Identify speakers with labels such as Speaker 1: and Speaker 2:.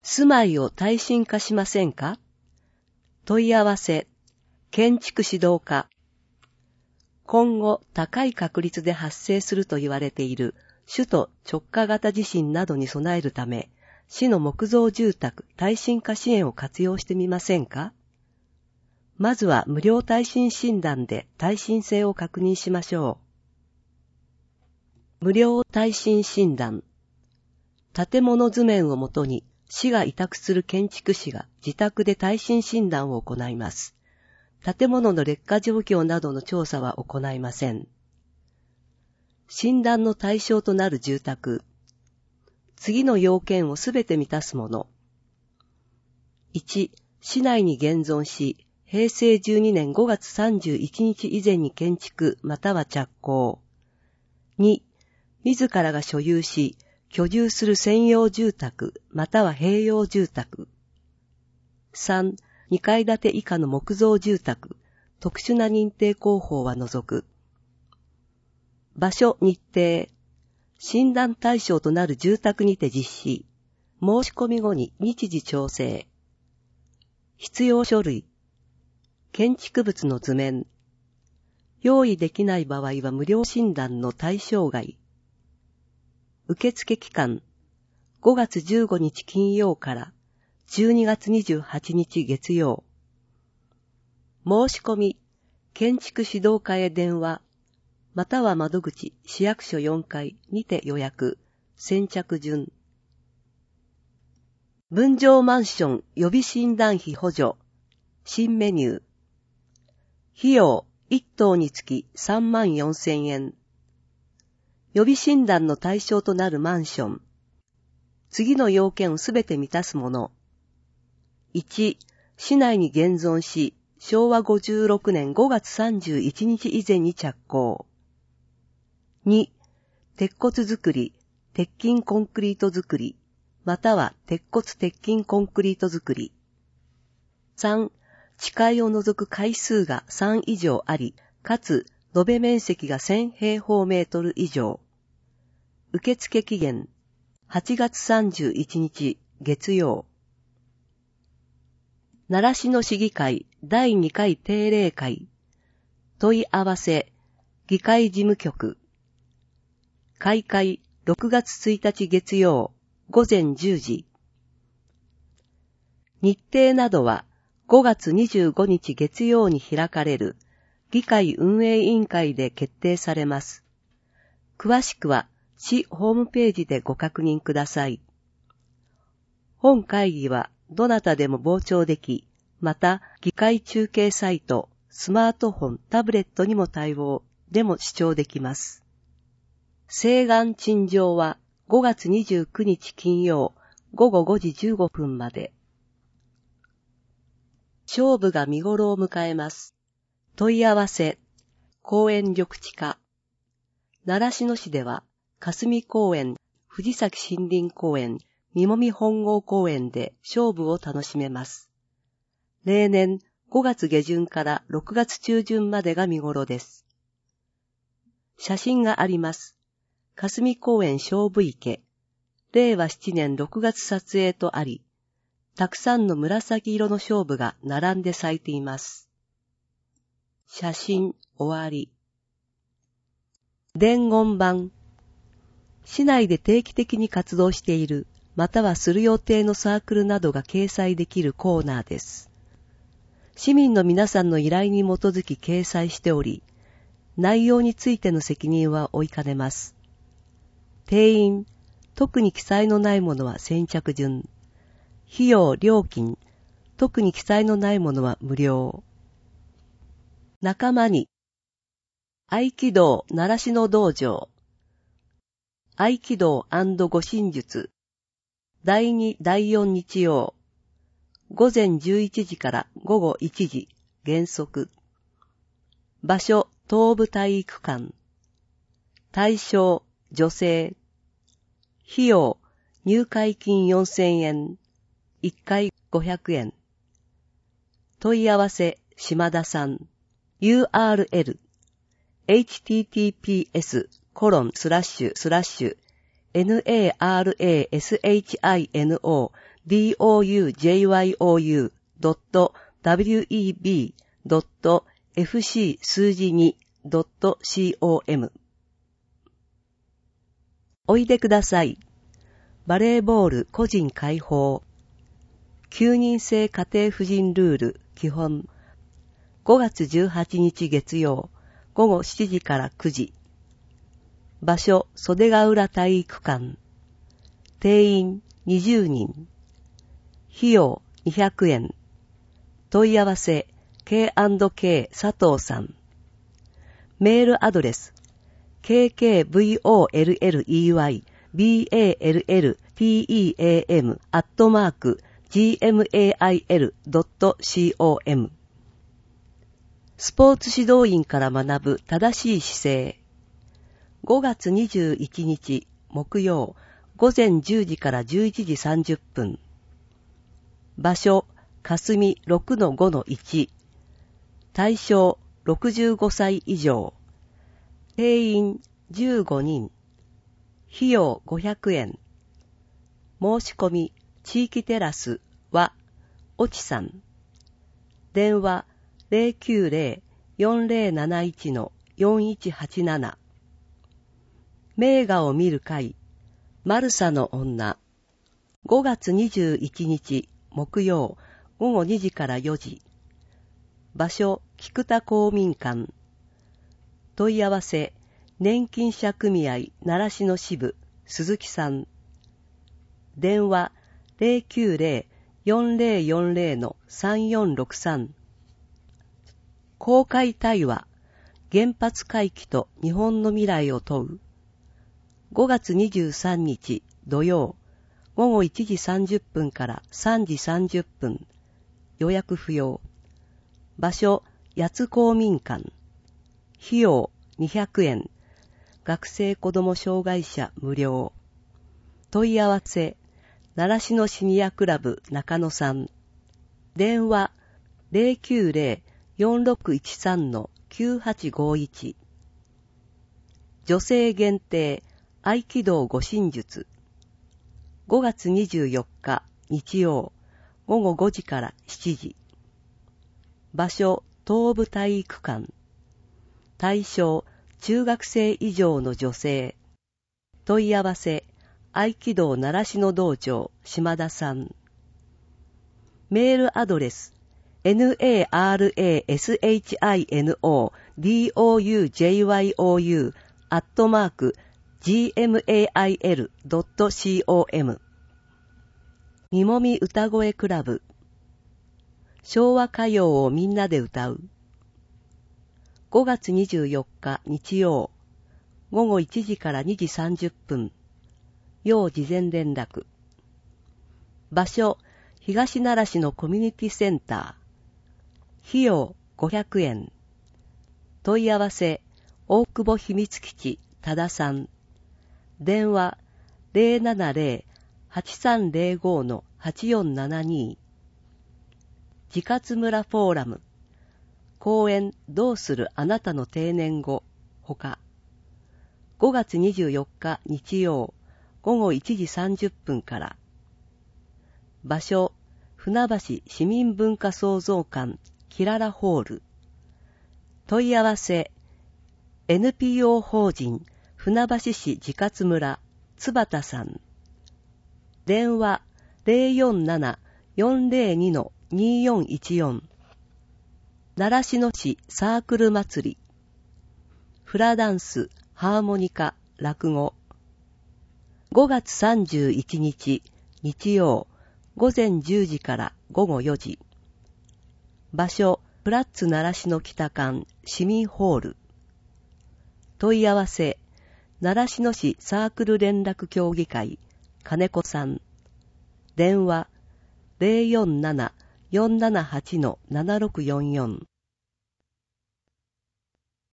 Speaker 1: 住まいを耐震化しませんか？問い合わせ、建築指導課。今後高い確率で発生すると言われている首都直下型地震などに備えるため、市の木造住宅耐震化支援を活用してみませんか？まずは無料耐震診断で耐震性を確認しましょう。無料耐震診断。建物図面をもとに市が委託する建築士が自宅で耐震診断を行います。建物の劣化状況などの調査は行いません。診断の対象となる住宅。次の要件をすべて満たすもの。1、市内に現存し、平成12年5月31日以前に建築または着工。2、自らが所有し、居住する専用住宅または併用住宅。3、2階建て以下の木造住宅、特殊な認定工法は除く。場所日程。診断対象となる住宅にて実施。申し込み後に日時調整。必要書類。建築物の図面。用意できない場合は無料診断の対象外。受付期間。5月15日金曜から12月28日月曜。申し込み。建築指導課へ電話。または窓口、市役所4階にて予約、先着順。分譲マンション予備診断費補助、新メニュー。費用、1棟につき34,000円。予備診断の対象となるマンション。次の要件をすべて満たすもの。1、市内に現存し、昭和56年5月31日以前に着工。2、鉄骨造り、鉄筋コンクリート造り、または鉄骨鉄筋コンクリート造り。3、地階を除く階数が3以上あり、かつ延べ面積が1000平方メートル以上。受付期限、8月31日月曜。習志野市議会第2回定例会。問い合わせ、議会事務局。開会6月1日月曜午前10時。日程などは5月25日月曜に開かれる議会運営委員会で決定されます。詳しくは市ホームページでご確認ください。本会議はどなたでも傍聴でき、また議会中継サイト、スマートフォン、タブレットにも対応でも視聴できます。請願陳情は5月29日金曜午後5時15分まで。菖蒲が見頃を迎えます。問い合わせ、公園緑地課。習志野市では、霞公園、藤崎森林公園、三籾本郷公園で菖蒲を楽しめます。例年5月下旬から6月中旬までが見頃です。写真があります。霞公園菖蒲池、令和7年6月撮影とあり、たくさんの紫色の菖蒲が並んで咲いています。写真終わり。伝言板。市内で定期的に活動している、またはする予定のサークルなどが掲載できるコーナーです。市民の皆さんの依頼に基づき掲載しており、内容についての責任は負いかねます。定員、特に記載のないものは先着順。費用、料金、特に記載のないものは無料。仲間に、合気道習志野道場、合気道&護身術、第2、第4日曜、午前11時から午後1時、原則。場所、東部体育館。対象、女性。費用、入会金4,000円。1回500円。問い合わせ、島田さん。URL、https://narashino doujyou.web.fc 数字 2.com。 おいでください。バレーボール個人解放。9人制家庭婦人ルール基本。5月18日月曜午後7時から9時。場所袖ヶ浦体育館。定員20人。費用200円。問い合わせ K&K 佐藤さん。メールアドレス kkvolleybam@gmail.com。 スポーツ指導員から学ぶ正しい姿勢。5月21日木曜午前10時から11時30分。場所霞 6-5-1。対象65歳以上。定員15人。費用500円。申し込み地域テラスはおちさん。電話 090-4071-4187。名画を見る会マルサの女。5月21日木曜午後2時から4時。場所菊田公民館。問い合わせ年金者組合習志野支部鈴木さん。電話 090-4040-3463。公開対話原発回帰と日本の未来を問う。5月23日土曜午後1時30分から3時30分。予約不要。場所八津公民館。費用200円。学生子ども障害者無料。問い合わせ習志野シニアクラブ中野さん。電話 090-4613-9851。女性限定合気道護身術。5月24日日曜午後5時から7時。場所東部体育館。対象中学生以上の女性。問い合わせ合気道習志野道場島田さん。メールアドレス narashinodoujyou@gmail.com。 みもみ歌声クラブ。昭和歌謡をみんなで歌う。5月24日日曜午後1時から2時30分。要事前連絡。場所東奈良市のコミュニティセンター。費用500円。問い合わせ大久保秘密基地多田さん。電話 070-8305-8472。自活村フォーラム。公演どうするあなたの定年後ほか。5月24日日曜午後1時30分から。場所船橋市民文化創造館キララホール。問い合わせ NPO 法人船橋市自活村津畑さん。電話 047-402-2414。習志野市サークル祭り。フラダンス、ハーモニカ、落語。5月31日日曜午前10時から午後4時。場所プラッツ習志野北館市民ホール。問い合わせ習志野市サークル連絡協議会金子さん。電話 047-478-7644。